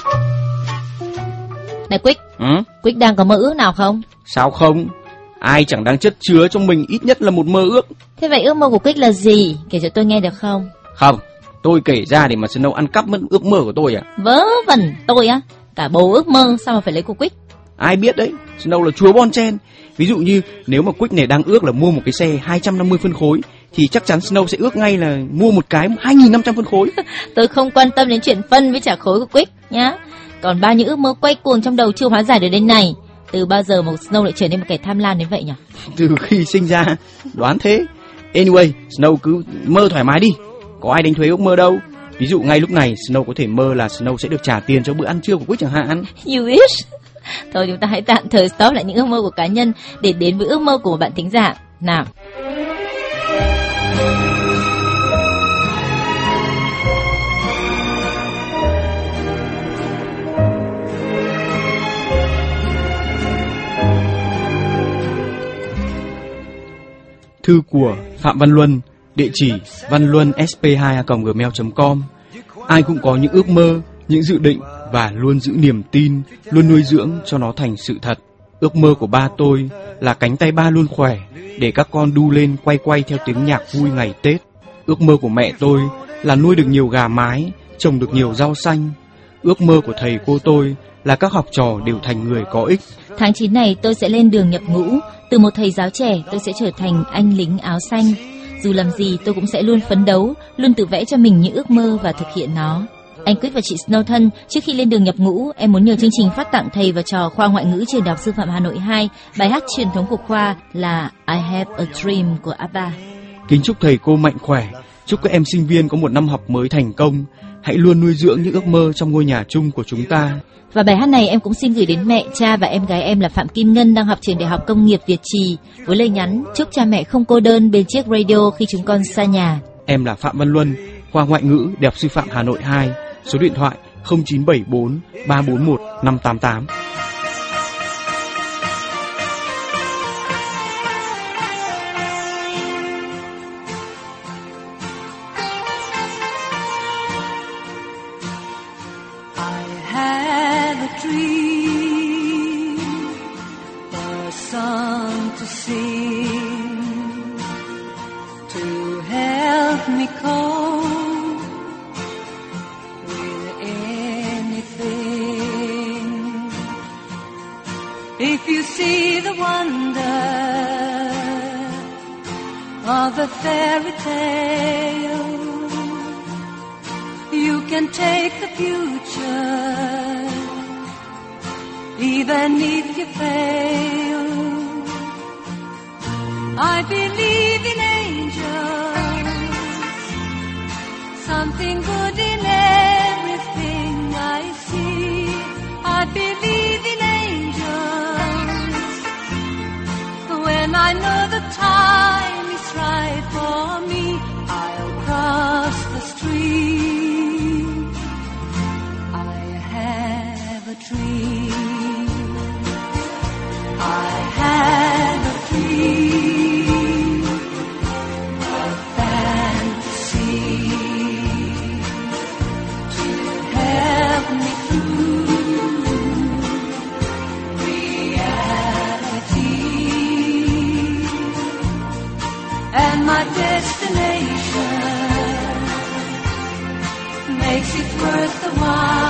Này Quick, Quick đang có mơ ước nào không? Sao không? Ai chẳng đang chất chứa trong mình ít nhất là một mơ ước. Thế vậy ước mơ của Quick là gì? Kể cho tôi nghe được không? Không, tôi kể ra để mà Snow ăn cắp mất ước mơ của tôi à? Vớ vẩn, tôi á, cả bầu ước mơ sao mà phải lấy của Quick? Ai biết đấy, Snow là chúa bon chen. Ví dụ như nếu mà Quick này đang ước là mua một cái xe 250 phân khối thì chắc chắn Snow sẽ ước ngay là mua một cái 2.500 phân khối. Tôi không quan tâm đến chuyện phân với trả khối của Quick nhá. Còn bao nhiêu ước mơ quay cuồng trong đầu chưa hóa giải được đến này. Từ bao giờ mà Snow lại trở nên một kẻ tham lam đến vậy nhỉ? Từ khi sinh ra, đoán thế. Anyway, Snow cứ mơ thoải mái đi. Có ai đánh thuế ước mơ đâu. Ví dụ ngay lúc này Snow có thể mơ là Snow sẽ được trả tiền cho bữa ăn trưa của Quick chẳng hạn. You wish. Thôi chúng ta hãy tạm thời stop lại những ước mơ của cá nhân để đến với ước mơ của một bạn thính giả. Nào. Thư của Phạm Văn Luân, địa chỉ vanluân sp2@gmail.com. Ai cũng có những ước mơ, những dự định và luôn giữ niềm tin, luôn nuôi dưỡng cho nó thành sự thật. Ước mơ của ba tôi là cánh tay ba luôn khỏe để các con đu lên quay quay theo tiếng nhạc vui ngày Tết. Ước mơ của mẹ tôi là nuôi được nhiều gà mái, trồng được nhiều rau xanh. Ước mơ của thầy cô tôi là các học trò đều thành người có ích. Tháng 9 này tôi sẽ lên đường nhập ngũ. Từ một thầy giáo trẻ tôi sẽ trở thành anh lính áo xanh. Dù làm gì tôi cũng sẽ luôn phấn đấu, luôn tự vẽ cho mình những ước mơ và thực hiện nó. Anh Quick và chị Snow thân, trước khi lên đường nhập ngũ, em muốn nhờ chương trình phát tặng thầy và trò khoa ngoại ngữ trường Đại học Sư phạm Hà Nội 2 bài hát truyền thống của khoa là I Have a Dream của ABBA. Kính chúc thầy cô mạnh khỏe, chúc các em sinh viên có một năm học mới thành công. Hãy luôn nuôi dưỡng những ước mơ trong ngôi nhà chung của chúng ta. Và bài hát này em cũng xin gửi đến mẹ, cha và em gái em là Phạm Kim Ngân đang học trường Đại học Công nghiệp Việt Trì với lời nhắn chúc cha mẹ không cô đơn bên chiếc radio khi chúng con xa nhà. Em là Phạm Văn Luân, khoa ngoại ngữ Đại học Sư phạm Hà Nội 2, số điện thoại 0974 341 588. If you see the wonder of a fairy tale, you can take the future, even if you fail. I believe in angels, something good in everything I see. I believe in when I know the time is right for me, I'll cross the stream. I have a dream. I have a dream, a fantasy to help me through. And my destination makes it worth the while.